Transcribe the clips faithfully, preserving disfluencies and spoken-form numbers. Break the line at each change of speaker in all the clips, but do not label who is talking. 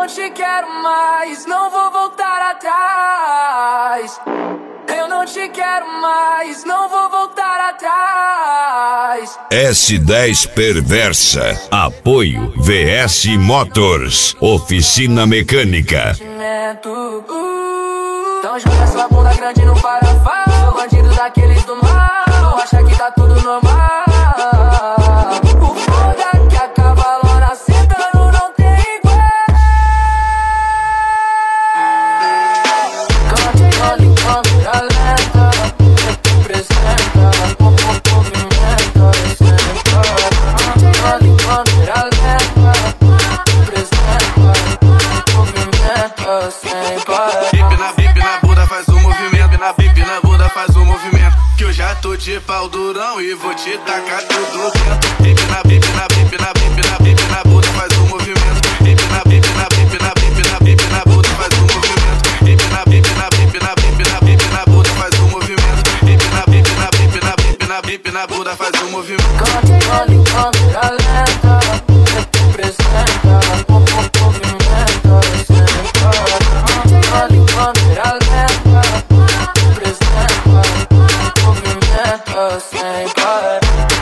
não te quero mais, não vou voltar atrás. Eu não te quero mais, não vou voltar atrás.
S dez Perversa. Apoio V S Motors. Oficina Mecânica.
Então joga sua bunda grande no parafuso. Sou bandido daqueles do mar. Não acha que tá tudo normal. O foda que a cavalona sentando não tem igual. Cante, olhe, câmera lenta. Representa, movimenta, senta. Cante, olhe, câmera lenta. Representa, movimenta, sem
Bip na bip na bunda faz um movimento. Na bip na bunda faz um movimento. Que eu já tô de pau durão e vou te tacar tudo dentro. Bip na bip na bip na bip na bip na bunda faz um movimento. Bip na bip na bip na bip na bip na bunda faz um movimento. Bip na bip na bip na bip na bip na bunda faz um movimento. Bip na bip na bip na bip na bip na bunda faz um movimento.
Cante, olhe, câmera lenta. Representa, movimenta, senta. Cante, olhe, câmera lenta. Representa, movimenta, sem parar.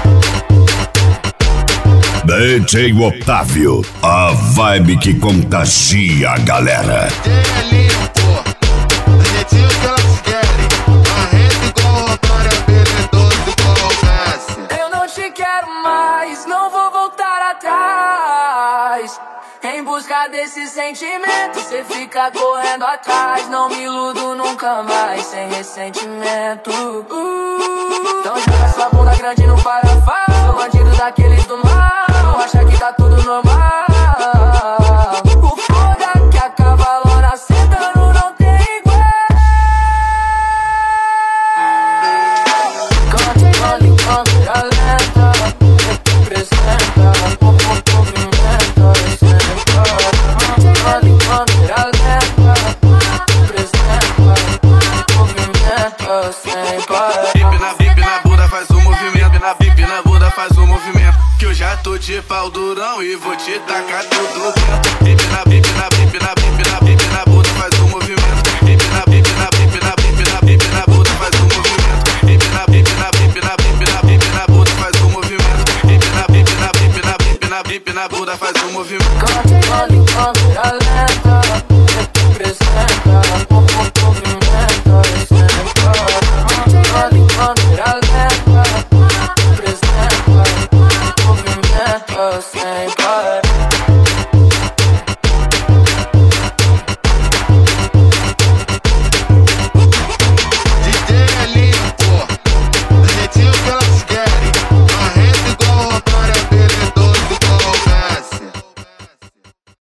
D J Otávio. A vibe que contagia a galera.
É limpo, do jeitinho que elas querem. Arreta igual Romário, habilidoso igual o Messi.
Eu não te quero mais, não vou voltar atrás. Em busca desse sentimento, cê fica correndo atrás. Não me iludo nunca mais, sem ressentimento. uh, Então joga sua bunda grande no parafuso. Sou bandido daqueles do mar. Não acha que tá tudo normal. O foda que a cavalona sentando não tem igual. Cante, olhe, câmera lenta. Representa, movimenta, senta. Cante, olhe, câmera lenta. Representa, movimenta, sem parar.
Bip na bip na bunda faz um movimento. Na bip na bunda faz um movimento. Que eu já tô de pau durão e vou te tacar tudo dentro. Bip na bip na bip na bip na bip na bunda faz um movimento. Bip na bip na bip na bip na bip na bunda faz um movimento. Bip na bip na bip na bip na bip na bunda faz um movimento. Bip na bip na bip na bip na bip na bunda faz um movimento.
Cante, olhe, câmera lenta.